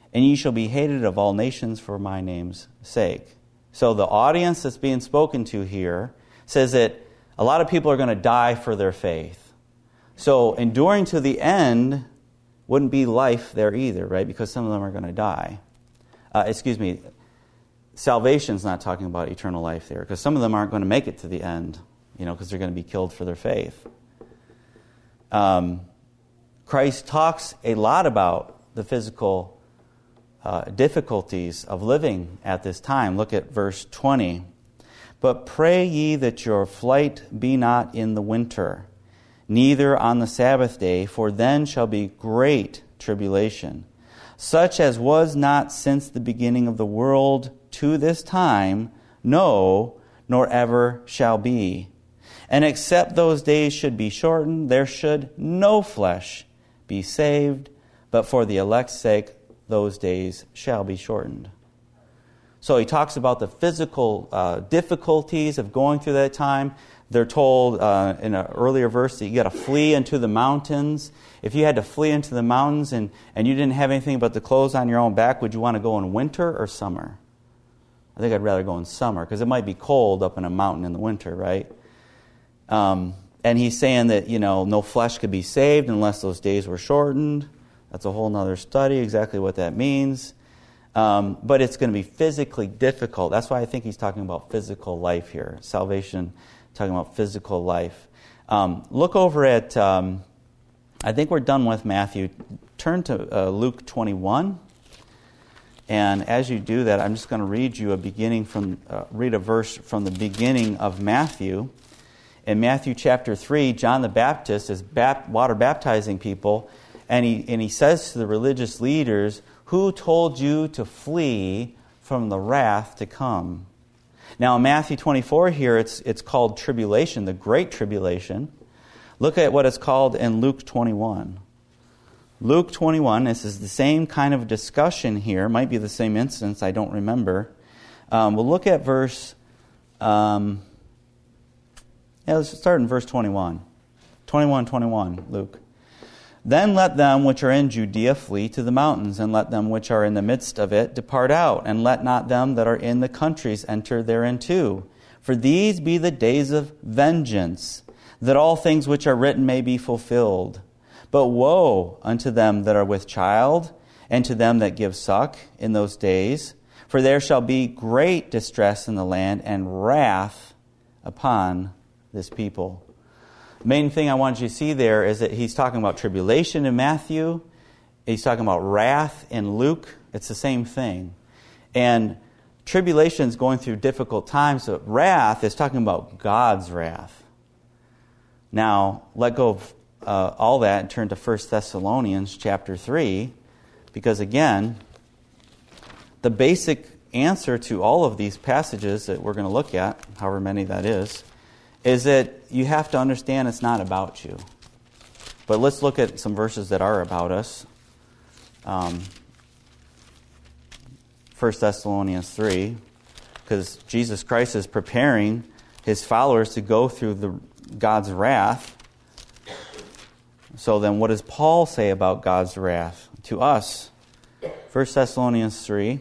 and ye shall be hated of all nations for my name's sake. So the audience that's being spoken to here says that a lot of people are going to die for their faith. So enduring to the end wouldn't be life there either, right? Because some of them are going to die. Salvation's not talking about eternal life there, because some of them aren't going to make it to the end, because they're going to be killed for their faith. Christ talks a lot about the physical difficulties of living at this time. Look at verse 20. But pray ye that your flight be not in the winter, neither on the Sabbath day, for then shall be great tribulation, such as was not since the beginning of the world to this time, no, nor ever shall be. And except those days should be shortened, there should no flesh be saved, but for the elect's sake those days shall be shortened. So he talks about the physical difficulties of going through that time. They're told in an earlier verse that you got to flee into the mountains. If you had to flee into the mountains and you didn't have anything but the clothes on your own back, would you want to go in winter or summer? I think I'd rather go in summer, because it might be cold up in a mountain in the winter, right? And he's saying that, no flesh could be saved unless those days were shortened. That's a whole other study, exactly what that means. But it's going to be physically difficult. That's why I think he's talking about physical life here. Salvation, talking about physical life. Look over at, I think we're done with Matthew. Turn to Luke 21. And as you do that, I'm just going to read you read a verse from the beginning of Matthew. In Matthew chapter 3, John the Baptist is water baptizing people, and he says to the religious leaders, "Who told you to flee from the wrath to come?" Now in Matthew 24 here, it's called tribulation, the great tribulation. Look at what it's called in Luke 21. Luke 21, this is the same kind of discussion here. Might be the same instance, I don't remember. We'll look at verse... let's start in verse 21. 21, Luke. Then let them which are in Judea flee to the mountains, and let them which are in the midst of it depart out, and let not them that are in the countries enter therein too. For these be the days of vengeance, that all things which are written may be fulfilled. But woe unto them that are with child, and to them that give suck in those days, for there shall be great distress in the land, and wrath upon this people. The main thing I want you to see there is that he's talking about tribulation in Matthew. He's talking about wrath in Luke. It's the same thing. And tribulation is going through difficult times, but wrath is talking about God's wrath. Now, let go of all that and turn to 1 Thessalonians chapter 3, because again, the basic answer to all of these passages that we're going to look at, however many that is that you have to understand it's not about you. But let's look at some verses that are about us. 1 Thessalonians 3, because Jesus Christ is preparing his followers to go through God's wrath. So then what does Paul say about God's wrath to us? 1 Thessalonians 3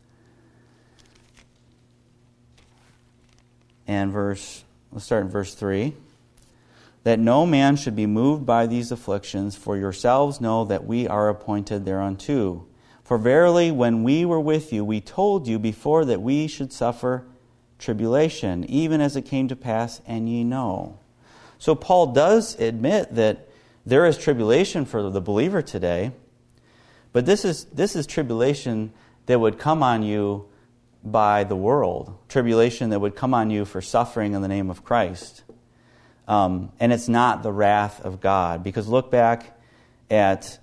and let's start in verse 3. That no man should be moved by these afflictions, for yourselves know that we are appointed thereunto. For verily, when we were with you, we told you before that we should suffer tribulation, even as it came to pass, and ye know. So Paul does admit that there is tribulation for the believer today, but this is tribulation that would come on you by the world, tribulation that would come on you for suffering in the name of Christ. And it's not the wrath of God, because look back at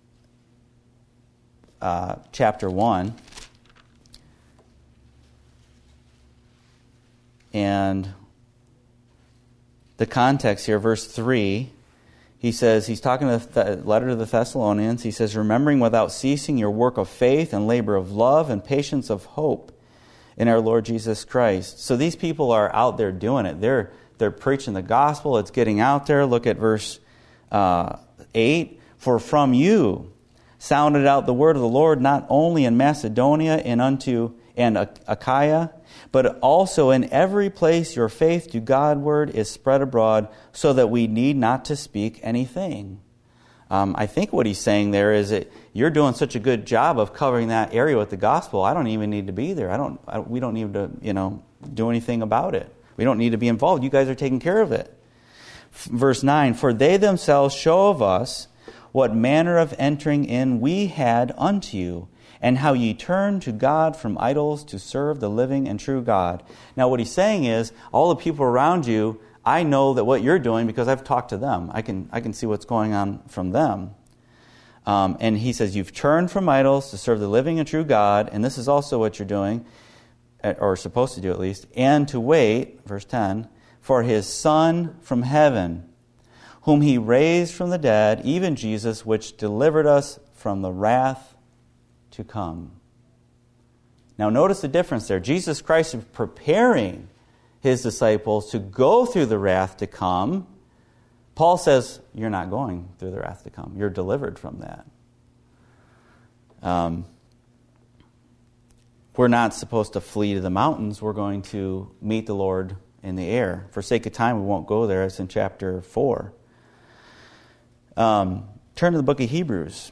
chapter 1, and the context here, verse 3, he says, he's talking to the letter to the Thessalonians, he says, remembering without ceasing your work of faith and labor of love and patience of hope in our Lord Jesus Christ. So these people are out there doing it. They're preaching the gospel. It's getting out there. Look at verse 8. For from you sounded out the word of the Lord not only in Macedonia and Achaia, but also in every place your faith to Godward is spread abroad, so that we need not to speak anything. I think what he's saying there is that you're doing such a good job of covering that area with the gospel. I don't even need to be there. We don't need to, do anything about it. We don't need to be involved. You guys are taking care of it. Verse 9, for they themselves show of us what manner of entering in we had unto you, and how ye turned to God from idols to serve the living and true God. Now what he's saying is, all the people around you, I know that what you're doing because I've talked to them. I can see what's going on from them. And he says, you've turned from idols to serve the living and true God, and this is also what you're doing, or supposed to do at least, and to wait, verse 10, for his Son from heaven, whom he raised from the dead, even Jesus, which delivered us from the wrath to come. Now notice the difference there. Jesus Christ is preparing his disciples to go through the wrath to come. Paul says, you're not going through the wrath to come. You're delivered from that. We're not supposed to flee to the mountains. We're going to meet the Lord in the air. For sake of time, we won't go there. It's in chapter 4. Turn to the book of Hebrews.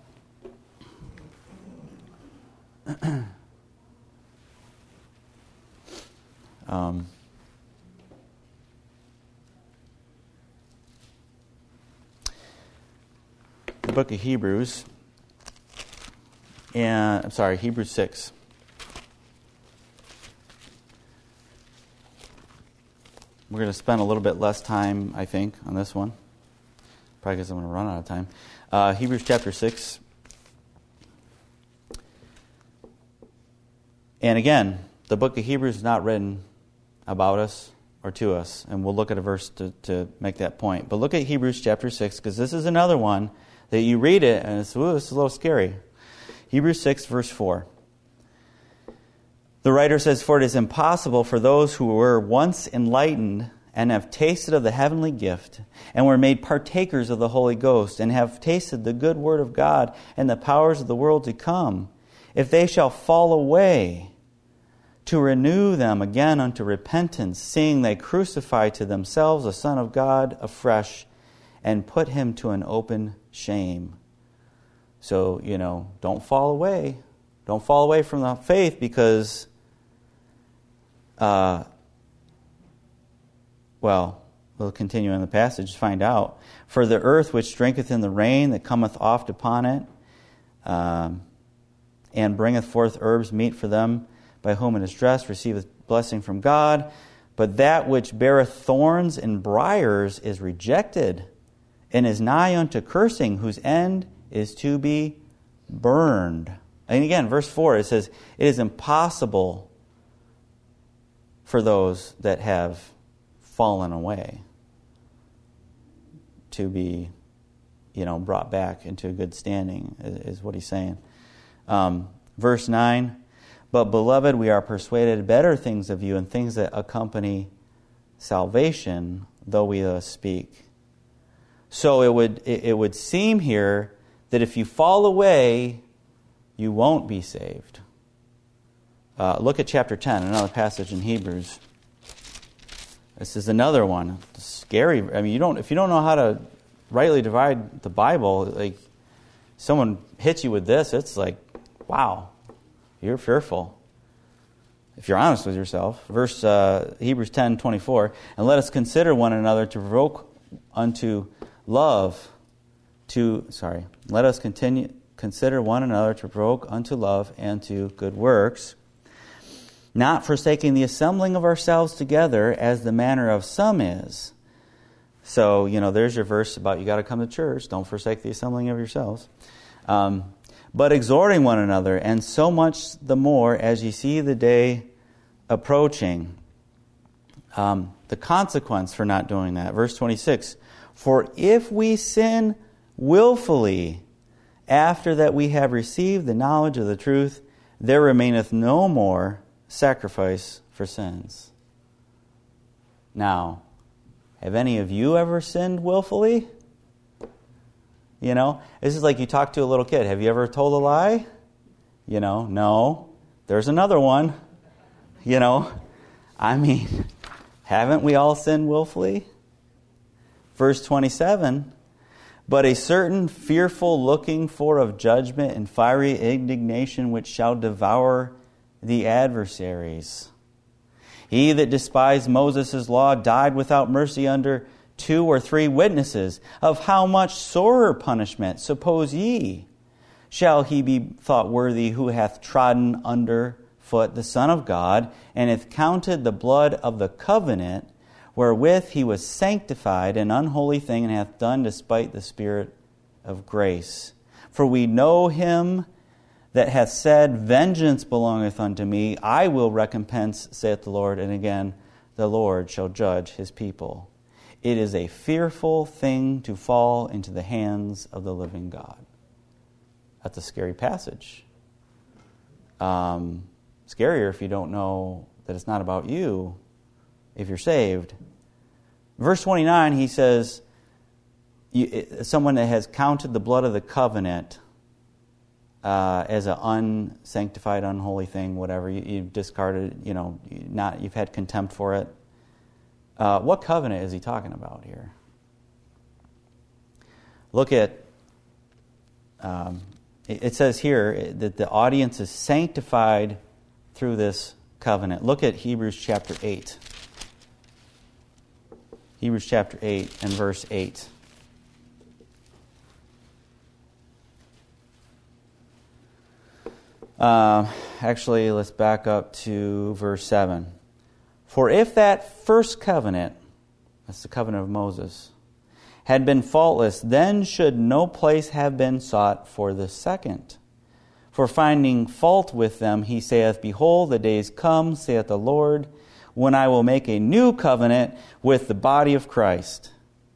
The book of Hebrews, and Hebrews 6. We're going to spend a little bit less time, I think, on this one. Probably because I'm going to run out of time. Hebrews chapter 6. And again, the book of Hebrews is not written about us or to us. And we'll look at a verse to make that point. But look at Hebrews chapter 6, because this is another one that you read it and it's, this is a little scary. Hebrews 6, verse 4. The writer says, for it is impossible for those who were once enlightened and have tasted of the heavenly gift, and were made partakers of the Holy Ghost, and have tasted the good word of God and the powers of the world to come, if they shall fall away, to renew them again unto repentance, seeing they crucify to themselves the Son of God afresh, and put him to an open shame. So, don't fall away. Don't fall away from the faith, because we'll continue in the passage to find out. For the earth which drinketh in the rain that cometh oft upon it, and bringeth forth herbs meet for them by whom it is dressed, receiveth blessing from God. But that which beareth thorns and briars is rejected, and is nigh unto cursing, whose end is to be burned. And again, verse 4, it says, it is impossible for those that have fallen away to be, brought back into a good standing, is what he's saying. Verse 9, but beloved, we are persuaded better things of you, and things that accompany salvation, though we thus speak. So it would seem here that if you fall away, you won't be saved. Look at chapter 10, another passage in Hebrews. This is another one. It's scary. I mean, if you don't know how to rightly divide the Bible, like someone hits you with this, it's like, wow, you're fearful. If you're honest with yourself. Hebrews 10:24, and let us consider one another to provoke unto love. Let us consider one another to provoke unto love and to good works, not forsaking the assembling of ourselves together, as the manner of some is. So, there's your verse about you got to come to church. Don't forsake the assembling of yourselves. But exhorting one another, and so much the more as ye see the day approaching. The consequence for not doing that. Verse 26, for if we sin willfully, after that we have received the knowledge of the truth, there remaineth no more sacrifice for sins. Now, have any of you ever sinned willfully? You know, this is like you talk to a little kid. Have you ever told a lie? You know, no. There's another one. You know, I mean, haven't we all sinned willfully? Verse 27, but a certain fearful looking for of judgment and fiery indignation which shall devour the adversaries. He that despised Moses' law died without mercy under 2 or 3 witnesses. Of how much sorer punishment, suppose ye, shall he be thought worthy who hath trodden under foot the Son of God, and hath counted the blood of the covenant, wherewith he was sanctified, an unholy thing, and hath done despite the Spirit of grace. For we know him that hath said, vengeance belongeth unto me, I will recompense, saith the Lord. And again, the Lord shall judge his people. It is a fearful thing to fall into the hands of the living God. That's a scary passage. Scarier if you don't know that it's not about you, if you're saved. Verse 29, he says, someone that has counted the blood of the covenant as an unsanctified, unholy thing, whatever, you've discarded, you've had contempt for it. What covenant is he talking about here? Look at, it says here that the audience is sanctified through this covenant. Look at Hebrews chapter 8. Hebrews chapter 8 and verse 8. Actually, let's back up to verse 7. For if that first covenant, that's the covenant of Moses, had been faultless, then should no place have been sought for the second. For finding fault with them, he saith, behold, the days come, saith the Lord, when I will make a new covenant with the body of Christ.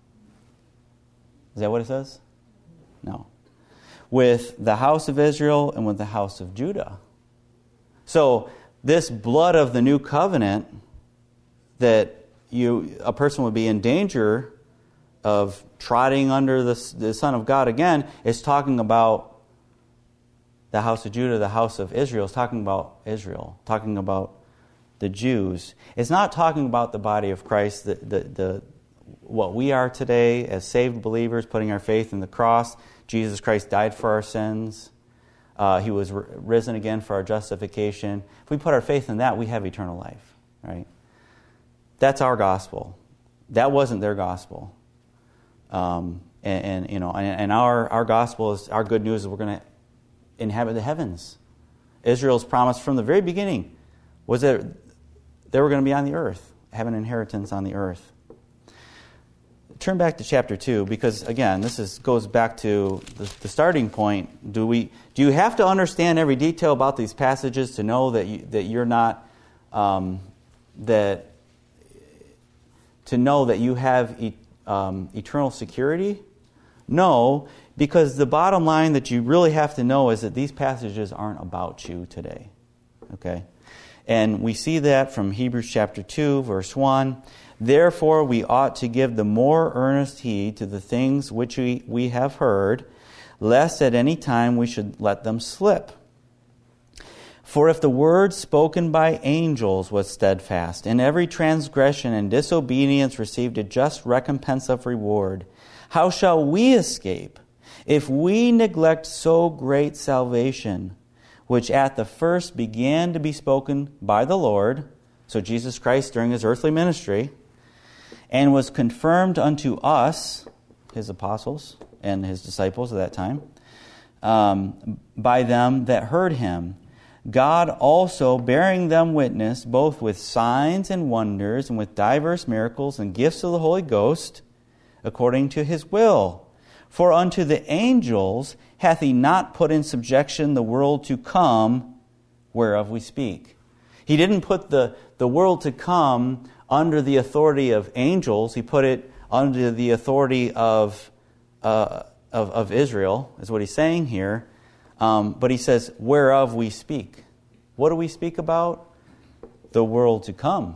Is that what it says? No. With the house of Israel and with the house of Judah. So this blood of the new covenant that a person would be in danger of trotting under the Son of God again is talking about the house of Judah, the house of Israel. It's talking about Israel, talking about the Jews. It's not talking about the body of Christ, what we are today as saved believers, putting our faith in the cross. Jesus Christ died for our sins. He was risen again for our justification. If we put our faith in that, we have eternal life, right? That's our gospel. That wasn't their gospel. And our gospel is, our good news is we're going to inhabit the heavens. Israel's promise from the very beginning was that they were going to be on the earth, have an inheritance on the earth. Turn back to chapter 2, because again, this goes back to the starting point. Do you have to understand every detail about these passages to know that you're not to know that you have eternal security? No, because the bottom line that you really have to know is that these passages aren't about you today. Okay? And we see that from Hebrews chapter 2, verse 1. Therefore we ought to give the more earnest heed to the things which we have heard, lest at any time we should let them slip. For if the word spoken by angels was steadfast, and every transgression and disobedience received a just recompense of reward, how shall we escape if we neglect so great salvation, which at the first began to be spoken by the Lord, so Jesus Christ during his earthly ministry, and was confirmed unto us, his apostles and his disciples at that time, by them that heard him, God also bearing them witness, both with signs and wonders, and with diverse miracles and gifts of the Holy Ghost, according to his will. For unto the angels hath he not put in subjection the world to come, whereof we speak. He didn't put the world to come under the authority of angels. He put it under the authority of Israel, is what he's saying here. But he says, whereof we speak. What do we speak about? The world to come.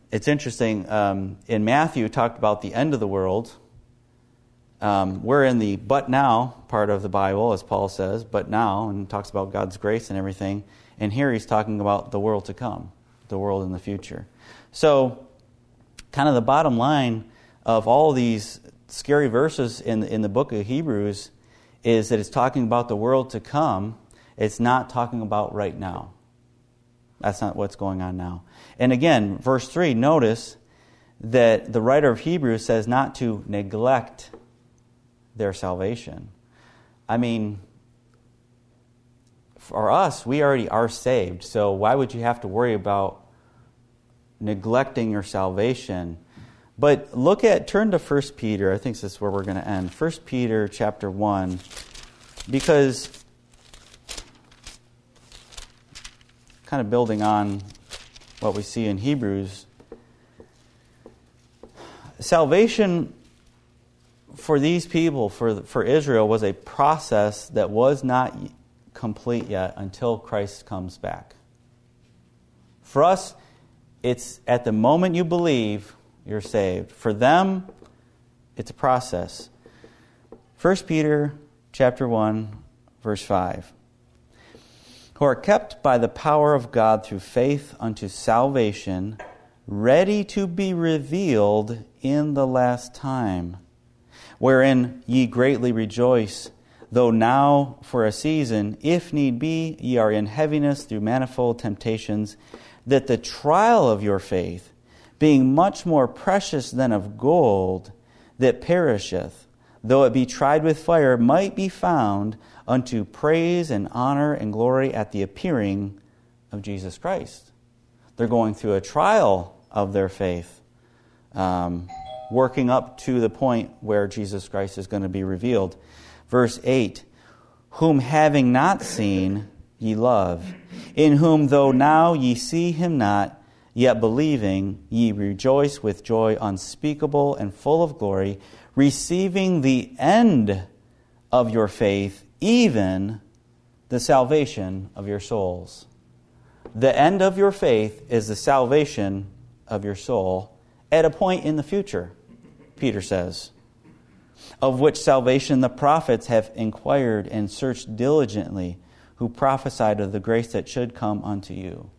It's interesting. In Matthew, talked about the end of the world. We're in the but now part of the Bible, as Paul says, but now, and talks about God's grace and everything. And here he's talking about the world to come, the world in the future. So, kind of the bottom line of all these scary verses in the book of Hebrews is that it's talking about the world to come. It's not talking about right now. That's not what's going on now. And again, verse 3, notice that the writer of Hebrews says not to neglect their salvation. I mean, for us, we already are saved, so why would you have to worry about neglecting your salvation? But turn to 1 Peter. I think this is where we're going to end. 1 Peter chapter 1, because kind of building on what we see in Hebrews, salvation for these people, for Israel, was a process that was not complete yet until Christ comes back. For us, it's at the moment you believe, you're saved. For them, it's a process. 1 Peter chapter 1, verse 5. Who are kept by the power of God through faith unto salvation, ready to be revealed in the last time, wherein ye greatly rejoice, though now for a season, if need be, ye are in heaviness through manifold temptations, that the trial of your faith, being much more precious than of gold that perisheth, though it be tried with fire, might be found unto praise and honor and glory at the appearing of Jesus Christ. They're going through a trial of their faith, working up to the point where Jesus Christ is going to be revealed. Verse 8, whom having not seen ye love, in whom though now ye see him not, yet believing ye rejoice with joy unspeakable and full of glory, receiving the end of your faith, even the salvation of your souls. The end of your faith is the salvation of your soul at a point in the future, Peter says, of which salvation the prophets have inquired and searched diligently, who prophesied of the grace that should come unto you.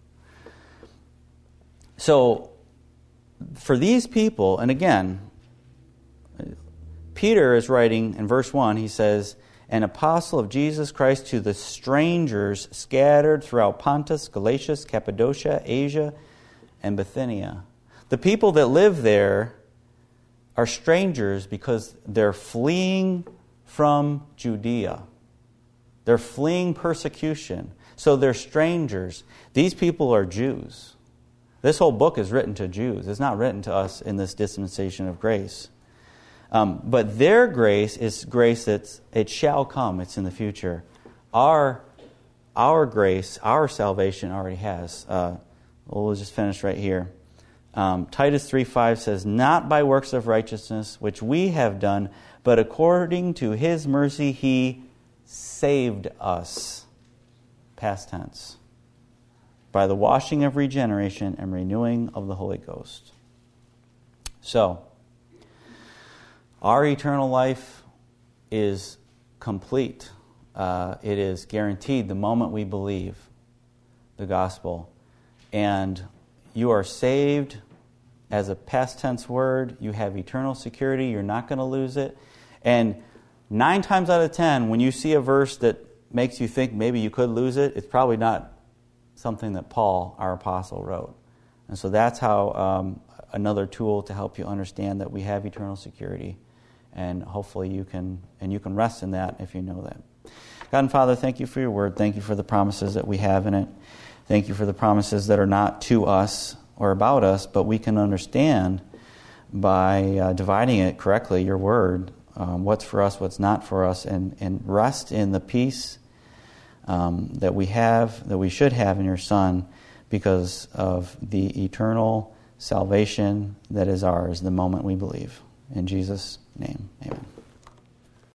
So, for these people, and again, Peter is writing in verse 1, he says, an apostle of Jesus Christ to the strangers scattered throughout Pontus, Galatia, Cappadocia, Asia, and Bithynia. The people that live there are strangers because they're fleeing from Judea. They're fleeing persecution. So they're strangers. These people are Jews. This whole book is written to Jews. It's not written to us in this dispensation of grace. But their grace is grace it shall come. It's in the future. Our grace, our salvation already has. We'll just finish right here. Titus 3:5 says, not by works of righteousness, which we have done, but according to his mercy he saved us. Past tense. By the washing of regeneration and renewing of the Holy Ghost. So, our eternal life is complete. It is guaranteed the moment we believe the gospel. And you are saved as a past tense word. You have eternal security. You're not going to lose it. And 9 times out of 10, when you see a verse that makes you think maybe you could lose it, it's probably not something that Paul, our apostle, wrote. And so that's how another tool to help you understand that we have eternal security. And hopefully you can rest in that if you know that. God and Father, thank you for your word. Thank you for the promises that we have in it. Thank you for the promises that are not to us or about us, but we can understand by dividing it correctly, your word, what's for us, what's not for us, and rest in the peace that we have, that we should have in your Son, because of the eternal salvation that is ours the moment we believe. In Jesus' name, amen.